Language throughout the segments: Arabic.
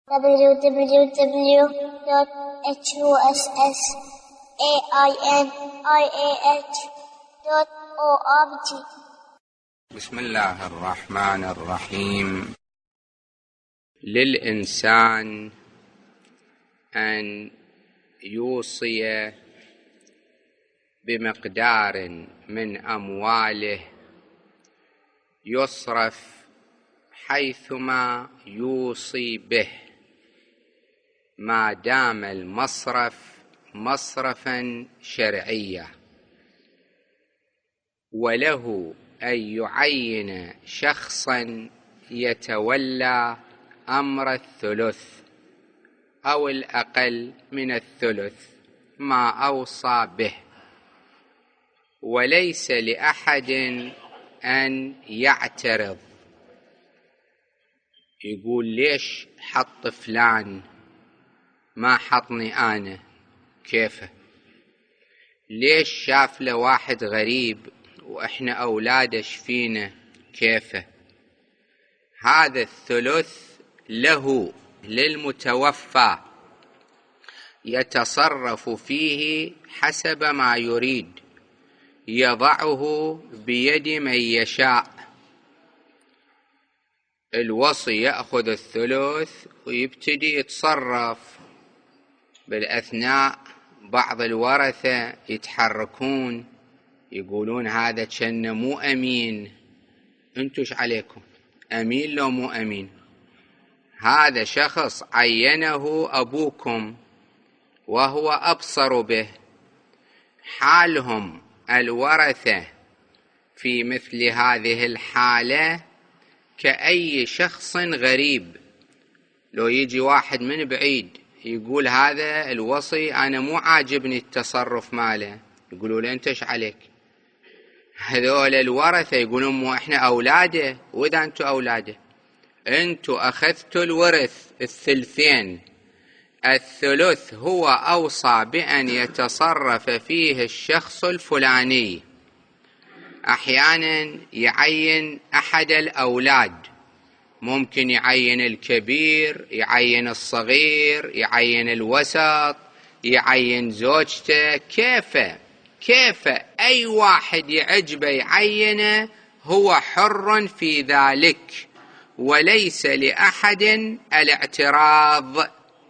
www.hussainih.org. بسم الله الرحمن الرحيم. للإنسان أن يوصي بمقدار من أمواله يصرف حيثما يوصي به، ما دام المصرف مصرفا شرعيا، وله أن يعين شخصا يتولى أمر الثلث أو الأقل من الثلث ما أوصى به، وليس لأحد أن يعترض يقول ليش حط فلان ما حطني أنا، كيفه؟ ليش شاف له واحد غريب وإحنا أولاده شفينا، كيفه؟ هذا الثلث له للمتوفى، يتصرف فيه حسب ما يريد، يضعه بيد من يشاء. الوصي يأخذ الثلث ويبتدي يتصرف، بالأثناء بعض الورثة يتحركون يقولون هذا كان مو أمين، انتوش عليكم أمين لو مو أمين؟ هذا شخص عينه أبوكم وهو أبصر به. حالهم الورثة في مثل هذه الحالة كأي شخص غريب. لو يجي واحد من بعيد يقول هذا الوصي أنا مو عاجبني التصرف ماله، يقولوا له أنت إيش عليك؟ هذول الورثة يقولون مو إحنا أولاده، وإذا أنتوا أولاده أنتوا أخذتوا الورث الثلثين، الثلث هو أوصى بأن يتصرف فيه الشخص الفلاني. أحيانا يعين أحد الأولاد، ممكن يعين الكبير، يعين الصغير، يعين الوسط، يعين زوجته، كيف أي واحد يعجبه يعينه، هو حر في ذلك وليس لأحد الاعتراض.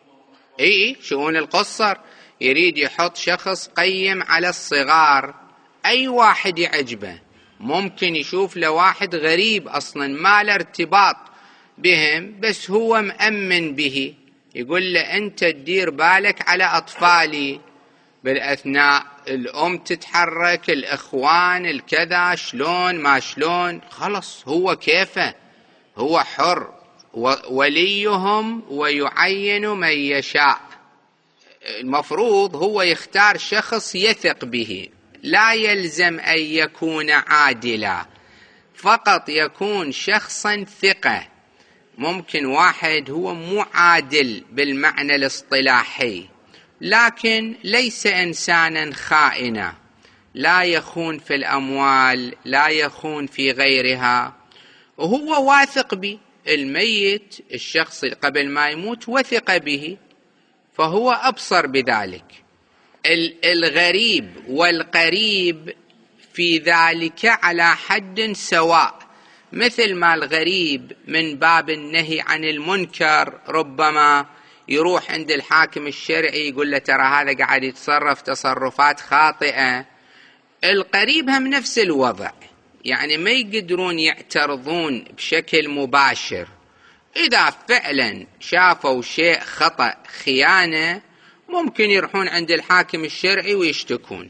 شؤون القصر يريد يحط شخص قيم على الصغار، أي واحد يعجبه، ممكن يشوف له واحد غريب أصلا ما له ارتباط بهم بس هو مأمن به، يقول له أنت تدير بالك على أطفالي. بالأثناء الأم تتحرك، الإخوان الكذا، شلون ما شلون، خلص هو كيفه، هو حر وليهم ويعين من يشاء. المفروض هو يختار شخص يثق به، لا يلزم أن يكون عادلا، فقط يكون شخصا ثقة. ممكن واحد هو مو عادل بالمعنى الاصطلاحي، لكن ليس إنسانا خائنا، لا يخون في الأموال، لا يخون في غيرها، وهو واثق به. الميت الشخص قبل ما يموت وثق به، فهو أبصر بذلك. الغريب والقريب في ذلك على حد سواء، مثل ما الغريب من باب النهي عن المنكر ربما يروح عند الحاكم الشرعي يقول له ترى هذا قاعد يتصرف تصرفات خاطئة، القريب هم نفس الوضع، يعني ما يقدرون يعترضون بشكل مباشر. إذا فعلا شافوا شيء خطأ خيانة ممكن يروحون عند الحاكم الشرعي ويشتكون.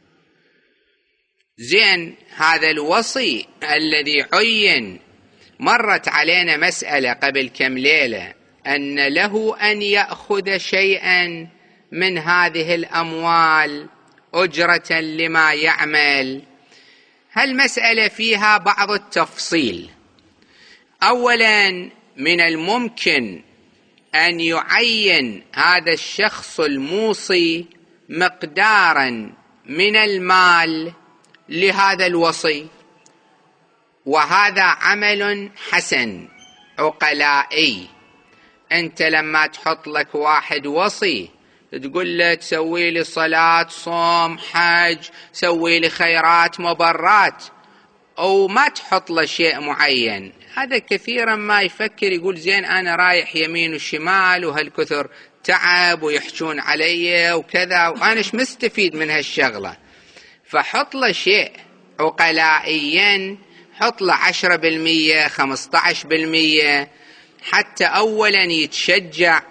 زين، هذا الوصي الذي عين، مرت علينا مسألة قبل كم ليلة أن له أن يأخذ شيئا من هذه الأموال أجرة لما يعمل. هالمسألة فيها بعض التفصيل. أولا، من الممكن أن يعين هذا الشخص الموصي مقدارا من المال لهذا الوصي، وهذا عمل حسن عقلائي، أنت لما تحط لك واحد وصي تقول له تسوي لي صلاة صوم حج، سوي لي خيرات مبرات، أو ما تحط له شيء معين، هذا كثيرا ما يفكر يقول زين أنا رايح يمين وشمال وهالكثر تعب ويحجون علي وكذا وأنا إيش مستفيد من هالشغلة. فحط له شيء عقلائيا، حط له 10% 15%، حتى أولا يتشجع،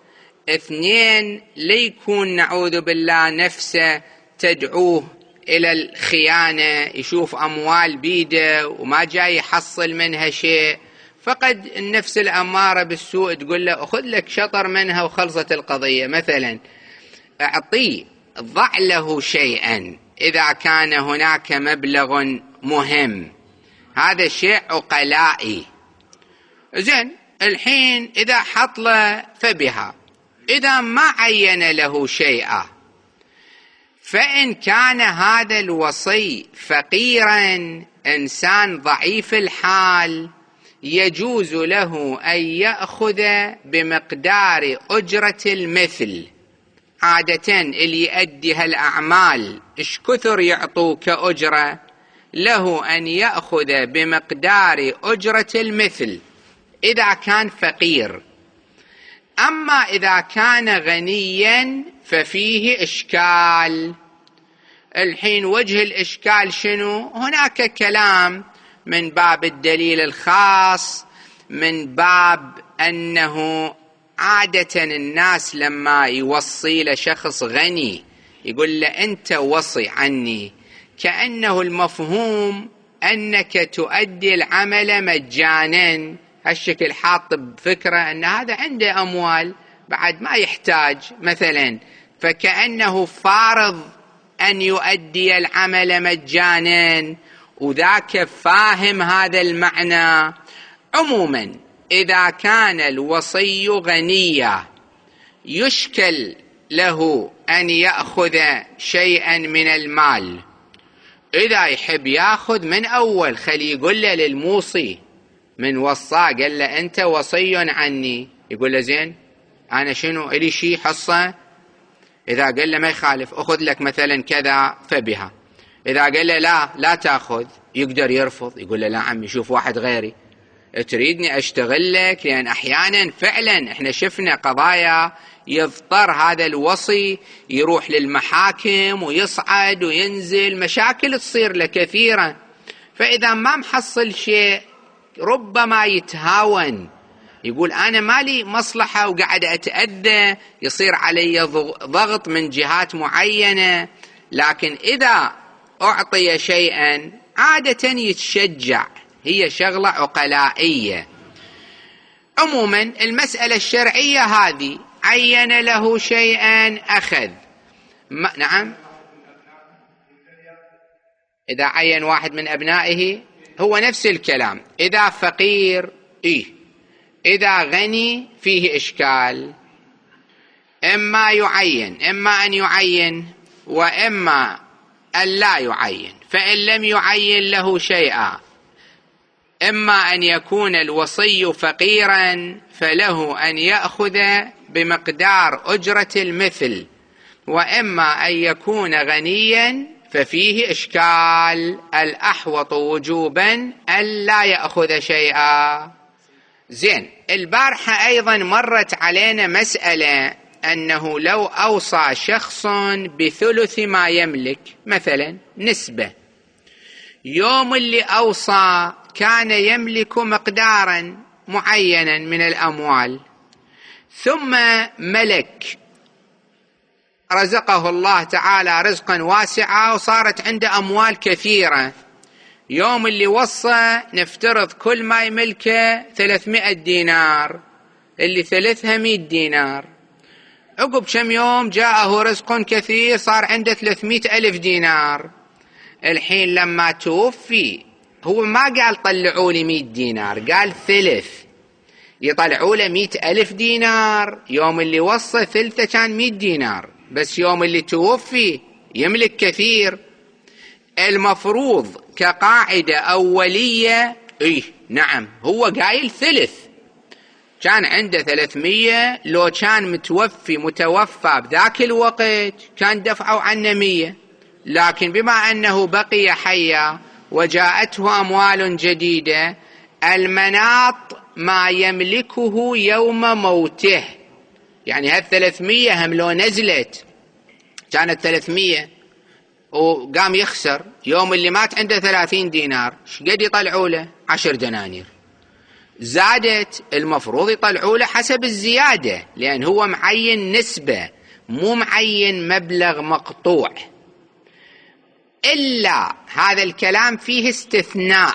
2 ليكون نعوذ بالله نفسه تدعوه إلى الخيانة، يشوف أموال بيده وما جاي يحصل منها شيء، فقد النفس الأمارة بالسوء تقول له أخذ لك شطر منها وخلصت القضية. مثلا أعطيه، ضع له شيئا إذا كان هناك مبلغ مهم، هذا شيء عقلائي. زين الحين إذا حط له فبها، إذا ما عين له شيئا، فإن كان هذا الوصي فقيرا إنسان ضعيف الحال، يجوز له أن يأخذ بمقدار أجرة المثل. عادة اللي يؤدي هالأعمال إيش كثر يعطوه كأجرة، له أن يأخذ بمقدار أجرة المثل إذا كان فقير. أما إذا كان غنيا ففيه إشكال. الحين وجه الإشكال شنو؟ هناك كلام من باب الدليل الخاص، من باب أنه عادة الناس لما يوصي لشخص غني يقول له أنت وصي عني، كأنه المفهوم أنك تؤدي العمل مجانا، هالشكل حاط بفكرة أن هذا عنده أموال بعد ما يحتاج مثلا، فكأنه فارض أن يؤدي العمل مجانا، وذاك فاهم هذا المعنى. عموما إذا كان الوصي غنيا يشكل له أن يأخذ شيئا من المال، إذا يحب يأخذ من أول خلي يقول له للموصي من وصاه قال له أنت وصي عني، يقول له زين أنا شنو إلي شي حصة؟ إذا قال له ما يخالف أخذ لك مثلا كذا فبها، إذا قال له لا تأخذ يقدر يرفض، يقول له لا عمي شوف واحد غيري، تريدني أشتغل لك؟ لأن أحيانا فعلا إحنا شفنا قضايا يضطر هذا الوصي يروح للمحاكم ويصعد وينزل، مشاكل تصير له كثيرة، فإذا ما محصل شيء ربما يتهاون، يقول أنا مالي مصلحة وقاعد أتأذى، يصير علي ضغط من جهات معينة. لكن إذا أعطي شيئا عادة يتشجع، هي شغلة عقلائية. عموما المسألة الشرعية هذه عين له شيئا أخذ. نعم، إذا عين واحد من أبنائه هو نفس الكلام، إذا فقير إذا غني فيه إشكال، إما يعين، إما أن يعين وإما أن لا يعين. فإن لم يعين له شيئا، إما أن يكون الوصي فقيرا فله أن يأخذ بمقدار أجرة المثل، وإما أن يكون غنيا ففيه إشكال، الأحوط وجوبا أن لا يأخذ شيئا. زين البارحة أيضا مرت علينا مسألة أنه لو أوصى شخص بثلث ما يملك مثلا نسبة، يوم اللي أوصى كان يملك مقدارا معينا من الأموال، ثم ملك رزقه الله تعالى رزقا واسعا وصارت عنده أموال كثيرة، يوم اللي وصى نفترض كل ما يملكه 300 دينار، اللي ثلثها 100 دينار، عقب كم يوم جاءه رزق كثير صار عنده 300 ألف دينار. الحين لما توفي هو ما قال طلعوا لي 100 دينار، قال ثلث، يطلعوا له 100 ألف دينار، يوم اللي وصى ثلثه كان 100 دينار، بس يوم اللي توفي يملك كثير. المفروض كقاعدة أولية نعم هو قايل ثلث، كان عنده 300، لو كان متوفى بذاك الوقت كان دفعوا عنه 100، لكن بما أنه بقي حيا وجاءته أموال جديدة، المناط ما يملكه يوم موته. يعني هال300 هم لو نزلت كانت 300 وقام يخسر، يوم اللي مات عنده 30 دينار، شقد يطلعوا له؟ 10 دنانير. زادت المفروض يطلعوا له حسب الزيادة، لأن هو معين نسبة مو معين مبلغ مقطوع. إلا هذا الكلام فيه استثناء،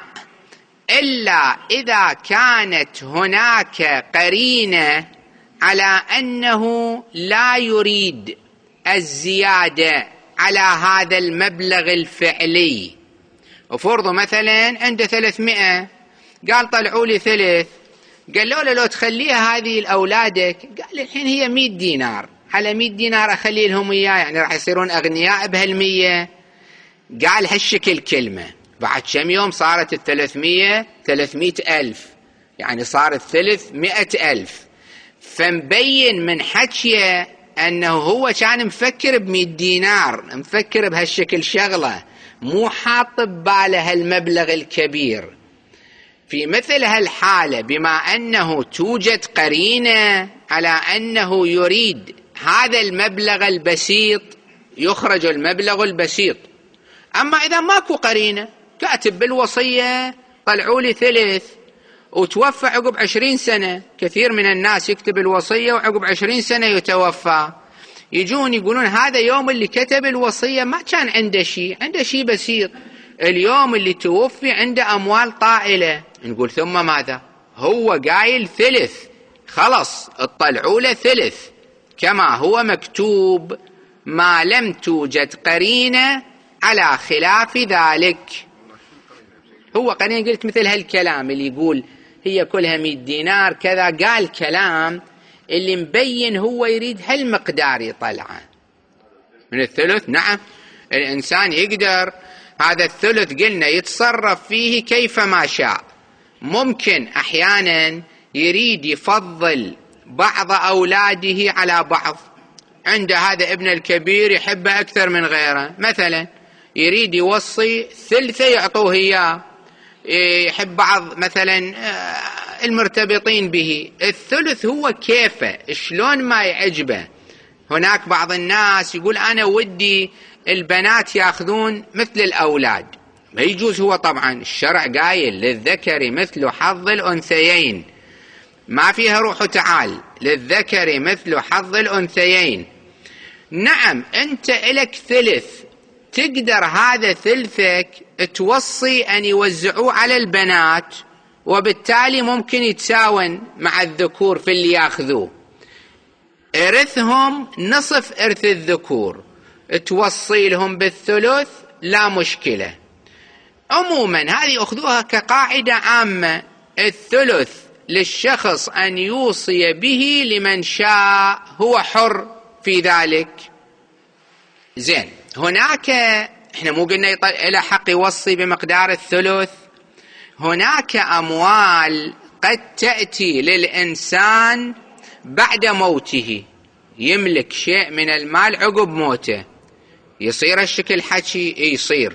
إلا إذا كانت هناك قرينة على أنه لا يريد الزيادة على هذا المبلغ الفعلي. وفرضوا مثلا عنده 300، قال طلعوا لي 3، قال له لو تخليها هذه لأولادك، قال الحين هي 100 دينار، على 100 دينار أخلي لهم إياه، يعني راح يصيرون أغنياء بهال100. قال هالشكل كلمة، بعد كم يوم صارت 300 300,000، يعني صارت 300,000. فمبين من حكيه أنه هو كان مفكر ب100 دينار، مفكر بهالشكل شغلة، مو حاط بباله هالمبلغ الكبير. في مثل هالحالة بما أنه توجد قرينة على أنه يريد هذا المبلغ البسيط، يخرج المبلغ البسيط. أما إذا ماكو قرينة، كاتب بالوصية طلعوا لي 3 وتوفى عقب 20 سنة، كثير من الناس يكتب الوصية وعقب 20 سنة يتوفى، يجون يقولون هذا يوم اللي كتب الوصية ما كان عنده شيء، عنده شيء بسيط، اليوم اللي توفي عنده أموال طائلة. نقول ثم ماذا؟ هو قايل 3، خلص اطلعوا له 3 كما هو مكتوب، ما لم توجد قرينة على خلاف ذلك. هو قرينة قلت مثل هالكلام اللي يقول هي كلها 100 دينار كذا، قال كلام اللي مبين هو يريد هالمقدار يطلعه من الثلث. نعم الإنسان يقدر هذا الثلث قلنا يتصرف فيه كيف ما شاء. ممكن أحيانا يريد يفضل بعض أولاده على بعض، عنده هذا ابن الكبير يحبه أكثر من غيره، مثلا يريد يوصي 3 يعطوه إياه، يحب بعض مثلا المرتبطين به، الثلث هو كيفه شلون ما يعجبه. هناك بعض الناس يقول أنا ودي البنات يأخذون مثل الأولاد، ما يجوز. هو طبعا الشرع قايل للذكر مثل حظ الأنثيين، ما فيها روح وتعال، للذكر مثل حظ الأنثيين. نعم أنت إلك 3، تقدر هذا ثلثك توصي أن يوزعوه على البنات، وبالتالي ممكن يتساون مع الذكور في اللي ياخذوه، إرثهم نصف إرث الذكور، توصي لهم بالثلث لا مشكلة. عموما هذه أخذوها كقاعدة عامة، الثلث للشخص أن يوصي به لمن شاء، هو حر في ذلك. زين، هناك احنا مو قلنا إلى حق يوصي بمقدار الثلث؟ هناك أموال قد تأتي للإنسان بعد موته، يملك شيء من المال عقب موته، يصير الشكل حكي يصير.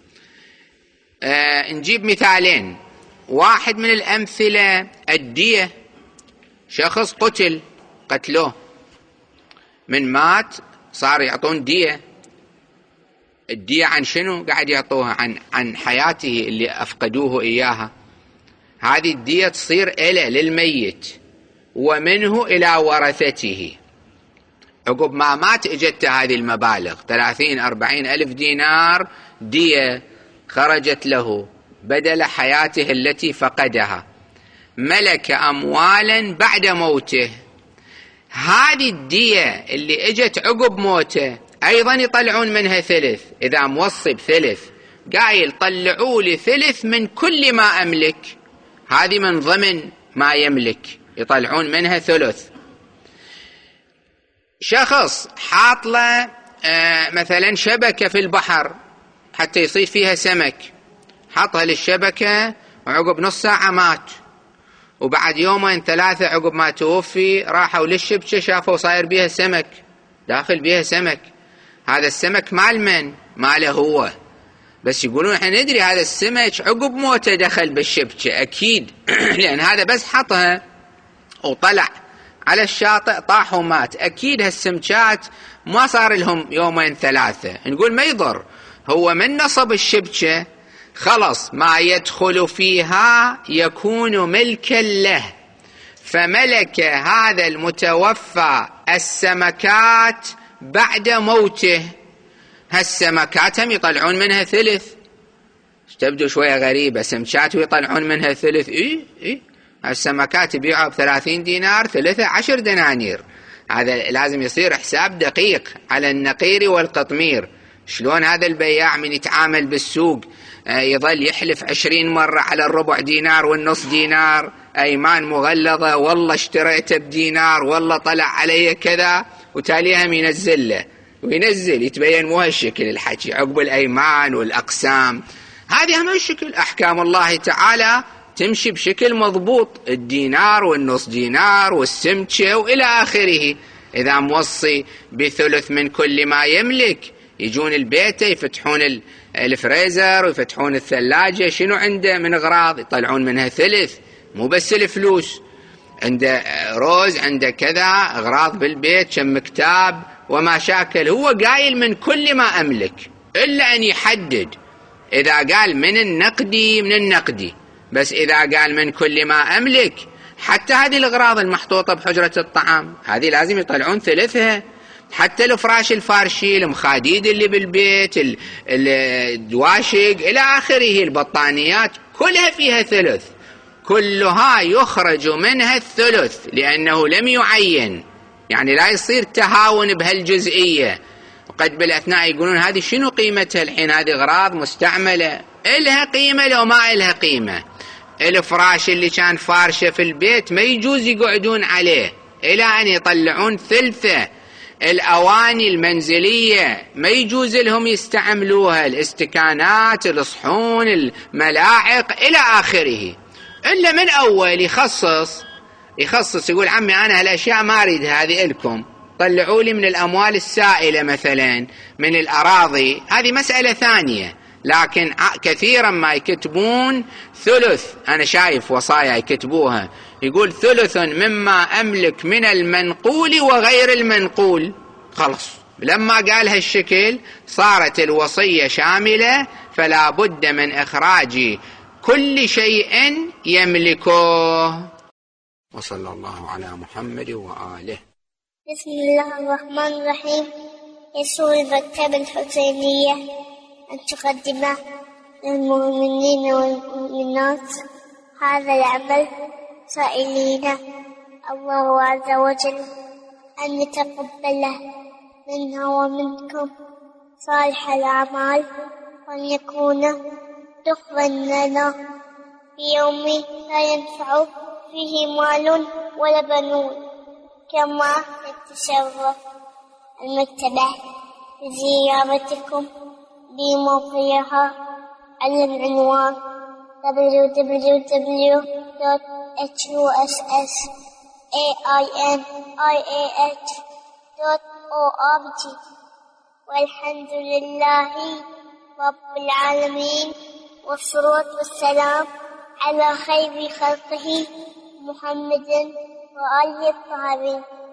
نجيب مثالين. واحد من الأمثلة الدية، شخص قتلوه، من مات صار يعطون دية. الدية عن شنو؟ قاعد يعطوها عن حياته اللي أفقدوه إياها. هذه الدية تصير إلى للميت ومنه إلى ورثته. عقب ما مات اجت هذه المبالغ 30-40 ألف دينار دية خرجت له بدل حياته التي فقدها، ملك أموالا بعد موته. هذه الدية اللي اجت عقب موته أيضا يطلعون منها 3. إذا موصي ب3 قايل طلعوا لي 3 من كل ما أملك، هذه من ضمن ما يملك، يطلعون منها 3. شخص حاط له مثلا شبكة في البحر حتى يصيد فيها سمك، حطها للشبكة وعقب نص ساعة مات، وبعد يومين 3 عقب ما توفي راحوا للشبكة شافوا صاير بيها سمك، داخل بيها سمك. هذا السمك مال من؟ ماله هو. بس يقولون احنا ندري هذا السمك عقب موته دخل بالشبكة أكيد لأن هذا بس حطها وطلع على الشاطئ طاح ومات، أكيد هالسمكات ما صار لهم يومين 3. نقول ما يضر، هو من نصب الشبكة خلص ما يدخل فيها يكون ملكا له، فملك هذا المتوفى السمكات بعد موته. هالسمكات هم يطلعون منها ثلث. تبدو شوية غريبة، سمكات ويطلعون منها ثلث. إيه السمكات يبيعها ب30 دينار، ثلثة 10 دنانير. هذا لازم يصير حساب دقيق على النقير والقطمير. شلون هذا البياع من يتعامل بالسوق يظل يحلف 20 مرة على الربع دينار والنص دينار، أيمان مغلظة، والله اشتريته بدينار، والله طلع علي كذا، وتاليها ينزل له وينزل، يتبين مو هالشكل الحكي عقب الأيمان والأقسام. هذه هم الشكل. أحكام الله تعالى تمشي بشكل مضبوط، الدينار والنص دينار والسمكة وإلى آخره. إذا موصي بثلث من كل ما يملك، يجون البيت يفتحون الفريزر ويفتحون الثلاجة، شنو عنده من أغراض يطلعون منها ثلث. مو بس الفلوس، عنده روز، عنده كذا أغراض بالبيت، كم كتاب وما شاكل. هو قايل من كل ما أملك، إلا أن يحدد. إذا قال من النقدي من النقدي، بس إذا قال من كل ما أملك، حتى هذه الأغراض المحطوطة بحجرة الطعام هذه لازم يطلعون ثلثها. حتى الفراش الفارشي، المخاديد اللي بالبيت، الدواشق إلى آخره، البطانيات كلها فيها ثلث، كلها يخرج منها الثلث لأنه لم يعين. يعني لا يصير تهاون بهالجزئية. وقد بالأثناء يقولون هذه شنو قيمتها الحين، هذه أغراض مستعملة، إلها قيمة لو ما إلها قيمة. الفراش اللي كان فارشة في البيت ما يجوز يقعدون عليه إلى أن يطلعون ثلثة. الأواني المنزلية ما يجوز لهم يستعملوها، الاستكانات، الصحون، الملاعق إلى آخره، إلا من أول يخصص يقول عمي أنا هالأشياء ما أريد، هذه إلكم، طلعوا لي من الأموال السائلة مثلا، من الأراضي، هذه مسألة ثانية. لكن كثيرا ما يكتبون ثلث، أنا شايف وصايا يكتبوها، يقول ثلث مما أملك من المنقول وغير المنقول. خلص لما قال هالشكل صارت الوصية شاملة، فلا بد من إخراج كل شيء يملكه. وصلى الله على محمد وآله. بسم الله الرحمن الرحيم. يسر المكتبة الحسينية أن تقدم للمؤمنين والمؤمنات هذا العمل، سائلين الله عز وجل أن يتقبله منا ومنكم صالح الأعمال، وأن يكون دخلا لنا في يوم لا ينفع فيه مال ولا بنون. كما يتشرف المكتبة بزيارتكم بموقعها على العنوان www.hussainih.org. والحمد لله رب العالمين، والصلاة والسلام على خير خلقه محمد وآله الطاهرين.